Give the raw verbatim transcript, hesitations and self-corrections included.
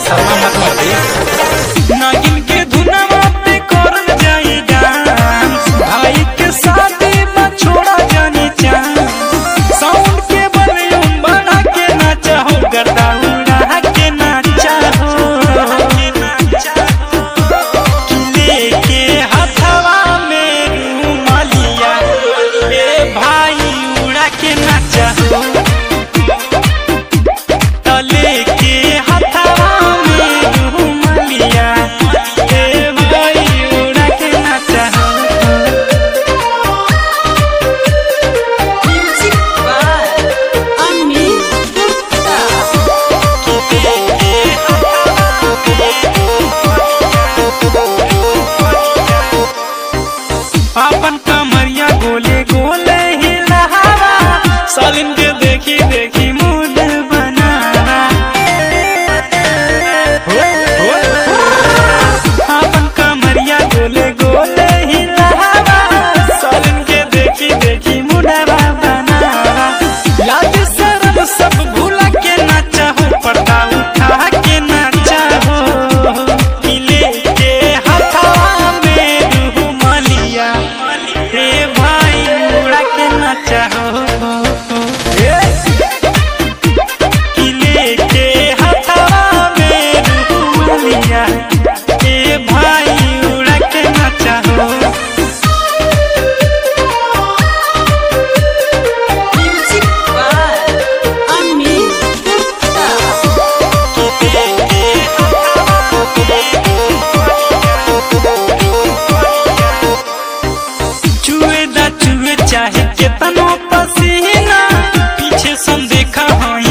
शर्मा मत मार दे। नागिन के धुनवा पे करल जाई डांस, भाई के शादी में छोड़ा जानी चांस। साउंड के वॉल्यूम बढ़ा के नाचा हो, गर्दा उड़ा के नाचा हो। लेके हथवा में रुमालिया, ए भाई उड़ा के नाचा हो। लेके हथवा में रुमालिया, ए भाई उड़ा के नाचा हो। Music by Amit Gupta. अपन कमरिया गोले गोले हिलावा, सालिन के देखी देखी मूड बनावा। अपन कमरिया गोले गोले हिलावा, सालिन के देखी देखी मूडवा बनावा। लाज शर्म सब भूला के नाचा हो, पर्दा उठा के नाचा हो। लेके हथवा में रुमालिया, हे भाई उड़ा के नाचा हो। लेके हथवा में रुमालिया, हे भाई उड़ा के नाचा हो। Music by Amit Gupta. चुए दा चुए चाहे केतनो पसीना, पीछे सम देखा हई